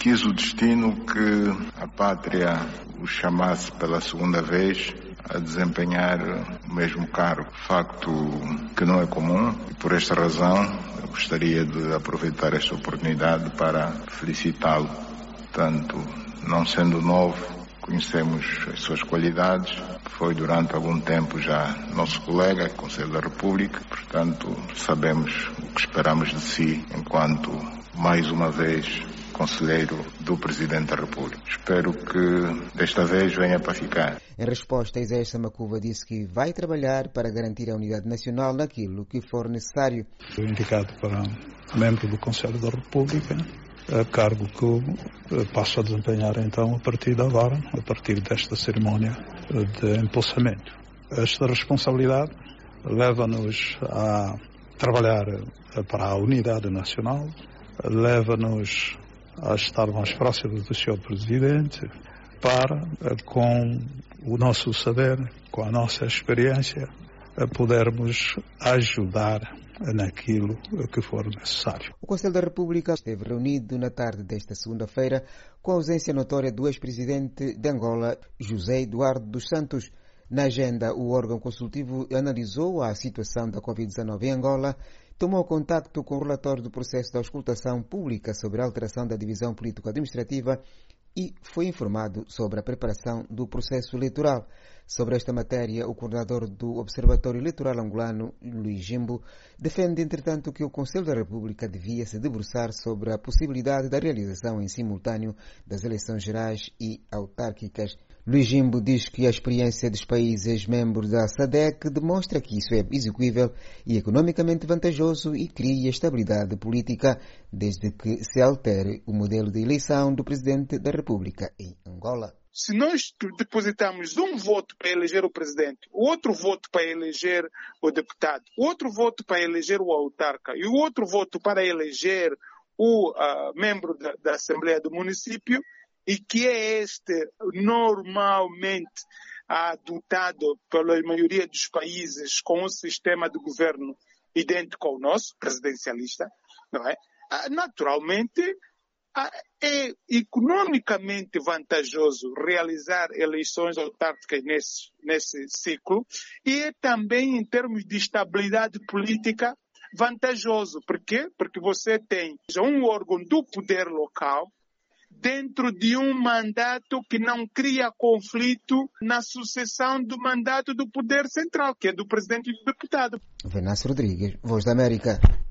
Quis o destino que a pátria o chamasse pela segunda vez a desempenhar o mesmo cargo. Facto que não é comum e por esta razão eu gostaria de aproveitar esta oportunidade para felicitá-lo. Tanto não sendo novo, conhecemos as suas qualidades, foi durante algum tempo já nosso colega, Conselho da República, portanto sabemos o que esperamos de si enquanto, mais uma vez, Conselheiro do Presidente da República. Espero que desta vez venha para ficar. Em resposta, Isaías Samakuva disse que vai trabalhar para garantir a unidade nacional naquilo que for necessário. Fui indicado para membro do Conselho da República, cargo que eu passo a desempenhar então a partir de agora, a partir desta cerimónia de empossamento. Esta responsabilidade leva-nos a trabalhar para a unidade nacional, leva-nos a estar mais próximos do Sr. Presidente para, com o nosso saber, com a nossa experiência, podermos ajudar naquilo que for necessário. O Conselho da República esteve reunido na tarde desta segunda-feira com a ausência notória do ex-presidente de Angola, José Eduardo dos Santos. Na agenda, o órgão consultivo analisou a situação da Covid-19 em Angola, tomou contacto com o relatório do processo da auscultação pública sobre a alteração da divisão político-administrativa e foi informado sobre a preparação do processo eleitoral. Sobre esta matéria, o coordenador do Observatório Eleitoral Angolano, Luís Jimbo, defende, entretanto, que o Conselho da República devia se debruçar sobre a possibilidade da realização em simultâneo das eleições gerais e autárquicas. Luís Jimbo diz que a experiência dos países membros da SADC demonstra que isso é execuível e economicamente vantajoso e cria estabilidade política, desde que se altere o modelo de eleição do Presidente da República em Angola. Se nós depositamos um voto para eleger o presidente, outro voto para eleger o deputado, outro voto para eleger o autarca e o outro voto para eleger o membro da Assembleia do município, e que é este normalmente adotado pela maioria dos países com um sistema de governo idêntico ao nosso, presidencialista, não é? Naturalmente, é economicamente vantajoso realizar eleições autárquicas nesse ciclo e é também, em termos de estabilidade política, vantajoso. Por quê? Porque você tem um órgão do poder local dentro de um mandato que não cria conflito na sucessão do mandato do poder central, que é do presidente e do deputado. Venâncio Rodrigues, Voz da América.